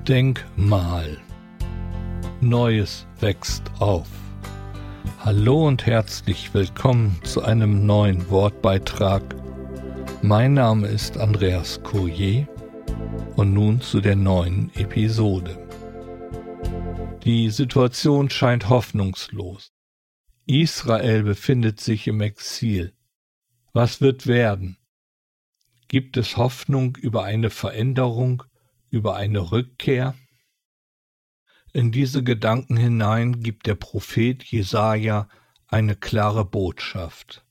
Denkmal. Neues wächst auf. Hallo und herzlich willkommen zu einem neuen Wortbeitrag. Mein Name ist Andreas Courier und nun zu der neuen Episode. Die Situation scheint hoffnungslos. Israel befindet sich im Exil. Was wird werden? Gibt es Hoffnung über eine Veränderung, über eine Rückkehr? In diese Gedanken hinein gibt der Prophet Jesaja eine klare Botschaft.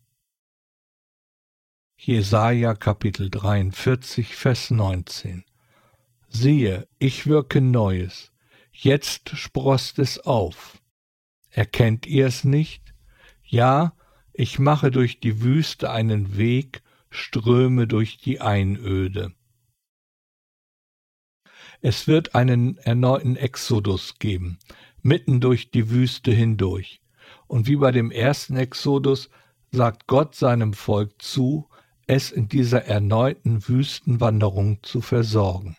Jesaja Kapitel 43, Vers 19. Siehe, ich wirke Neues, jetzt sproßt es auf. Erkennt ihr es nicht? Ja, ich mache durch die Wüste einen Weg, Ströme durch die Einöde. Es wird einen erneuten Exodus geben, mitten durch die Wüste hindurch. Und wie bei dem ersten Exodus sagt Gott seinem Volk zu, es in dieser erneuten Wüstenwanderung zu versorgen.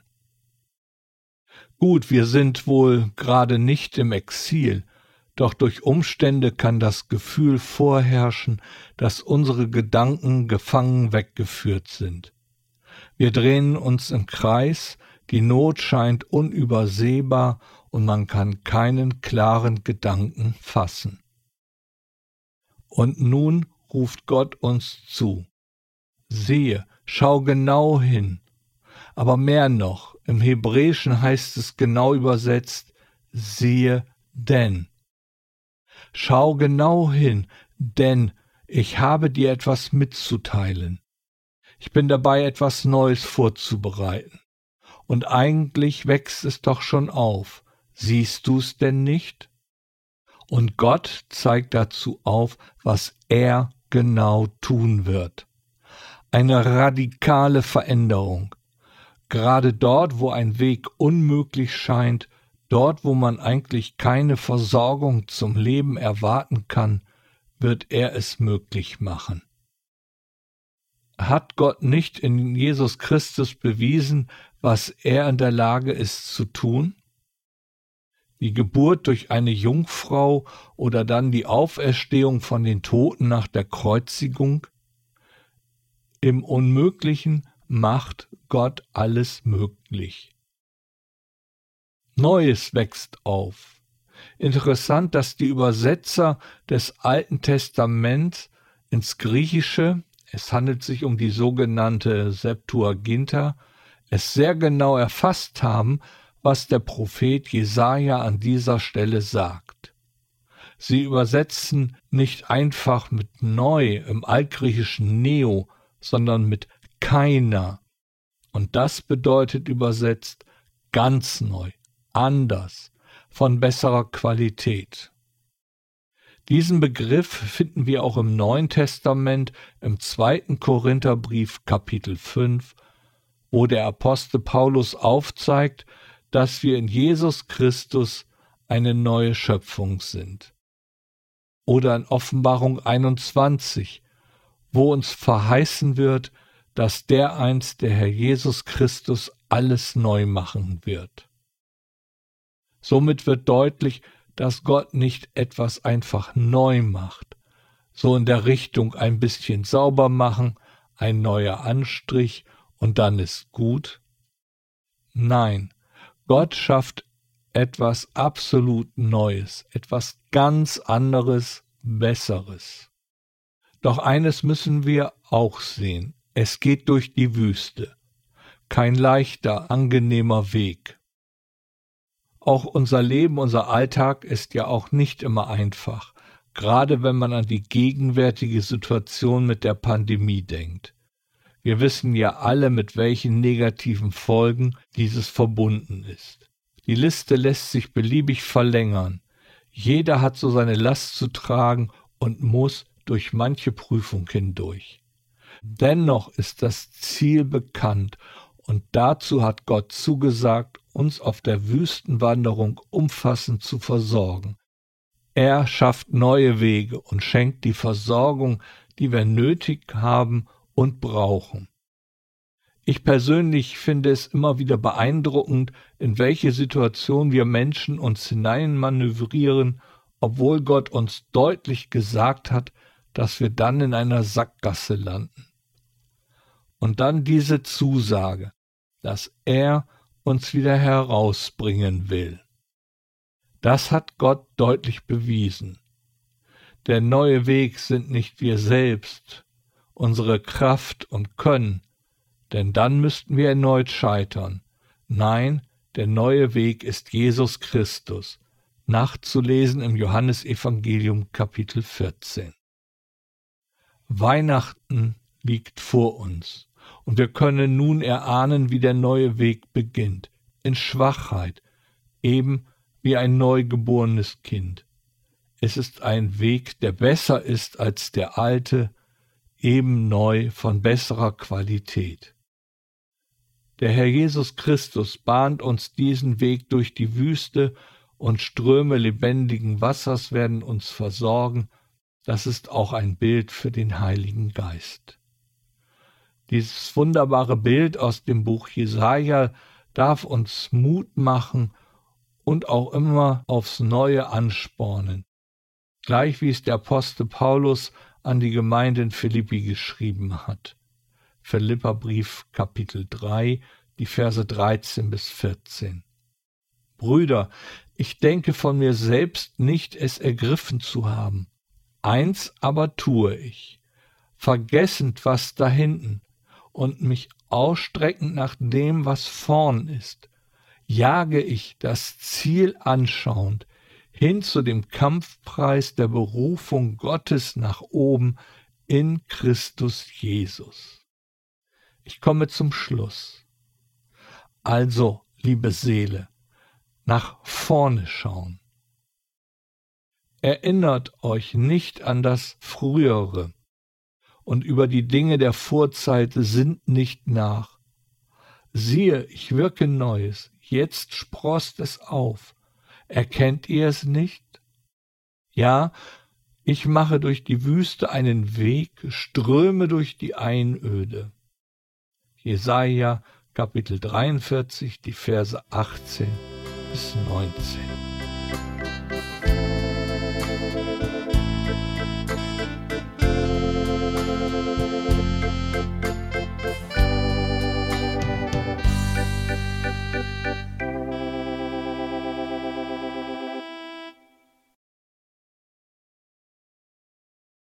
Gut, wir sind wohl gerade nicht im Exil, doch durch Umstände kann das Gefühl vorherrschen, dass unsere Gedanken gefangen weggeführt sind. Wir drehen uns im Kreis, die Not scheint unübersehbar und man kann keinen klaren Gedanken fassen. Und nun ruft Gott uns zu. Siehe, schau genau hin. Aber mehr noch, im Hebräischen heißt es genau übersetzt, siehe denn. Schau genau hin, denn ich habe dir etwas mitzuteilen. Ich bin dabei, etwas Neues vorzubereiten. Und eigentlich wächst es doch schon auf. Siehst du's denn nicht? Und Gott zeigt dazu auf, was er genau tun wird. Eine radikale Veränderung. Gerade dort, wo ein Weg unmöglich scheint, dort, wo man eigentlich keine Versorgung zum Leben erwarten kann, wird er es möglich machen. Hat Gott nicht in Jesus Christus bewiesen, was er in der Lage ist zu tun? Die Geburt durch eine Jungfrau oder dann die Auferstehung von den Toten nach der Kreuzigung? Im Unmöglichen macht Gott alles möglich. Neues wächst auf. Interessant, dass die Übersetzer des Alten Testaments ins Griechische, es handelt sich um die sogenannte Septuaginta, es sehr genau erfasst haben, was der Prophet Jesaja an dieser Stelle sagt. Sie übersetzen nicht einfach mit neu im altgriechischen Neo, sondern mit keiner. Und das bedeutet übersetzt ganz neu, anders, von besserer Qualität. Diesen Begriff finden wir auch im Neuen Testament, im 2. Korintherbrief Kapitel 5, wo der Apostel Paulus aufzeigt, dass wir in Jesus Christus eine neue Schöpfung sind. Oder in Offenbarung 21, wo uns verheißen wird, dass dereinst der Herr Jesus Christus alles neu machen wird. Somit wird deutlich, dass Gott nicht etwas einfach neu macht, so in der Richtung ein bisschen sauber machen, ein neuer Anstrich und dann ist gut. Nein, Gott schafft etwas absolut Neues, etwas ganz anderes, Besseres. Doch eines müssen wir auch sehen, es geht durch die Wüste. Kein leichter, angenehmer Weg. Auch unser Leben, unser Alltag ist ja auch nicht immer einfach, gerade wenn man an die gegenwärtige Situation mit der Pandemie denkt. Wir wissen ja alle, mit welchen negativen Folgen dieses verbunden ist. Die Liste lässt sich beliebig verlängern. Jeder hat so seine Last zu tragen und muss durch manche Prüfung hindurch. Dennoch ist das Ziel bekannt und dazu hat Gott zugesagt, uns auf der Wüstenwanderung umfassend zu versorgen. Er schafft neue Wege und schenkt die Versorgung, die wir nötig haben und brauchen. Ich persönlich finde es immer wieder beeindruckend, in welche Situation wir Menschen uns hineinmanövrieren, obwohl Gott uns deutlich gesagt hat, dass wir dann in einer Sackgasse landen. Und dann diese Zusage, dass er uns wieder herausbringen will. Das hat Gott deutlich bewiesen. Der neue Weg sind nicht wir selbst, unsere Kraft und Können, denn dann müssten wir erneut scheitern. Nein, der neue Weg ist Jesus Christus, nachzulesen im Johannesevangelium Kapitel 14. Weihnachten liegt vor uns, und wir können nun erahnen, wie der neue Weg beginnt, in Schwachheit, eben wie ein neugeborenes Kind. Es ist ein Weg, der besser ist als der alte, eben neu von besserer Qualität. Der Herr Jesus Christus bahnt uns diesen Weg durch die Wüste, und Ströme lebendigen Wassers werden uns versorgen. Das ist auch ein Bild für den Heiligen Geist. Dieses wunderbare Bild aus dem Buch Jesaja darf uns Mut machen und auch immer aufs Neue anspornen. Gleich wie es der Apostel Paulus an die Gemeinde in Philippi geschrieben hat. Philipperbrief Kapitel 3, die Verse 13 bis 14. Brüder, ich denke von mir selbst nicht, es ergriffen zu haben. Eins aber tue ich, vergessend, was da hinten, und mich ausstreckend nach dem, was vorn ist, jage ich das Ziel anschauend, hin zu dem Kampfpreis der Berufung Gottes nach oben in Christus Jesus. Ich komme zum Schluss. Also, liebe Seele, nach vorne schauen. Erinnert euch nicht an das Frühere, und über die Dinge der Vorzeit sinnt nicht nach. Siehe, ich wirke Neues, jetzt sproßt es auf. Erkennt ihr es nicht? Ja, ich mache durch die Wüste einen Weg, Ströme durch die Einöde. Jesaja, Kapitel 43, die Verse 18 bis 19.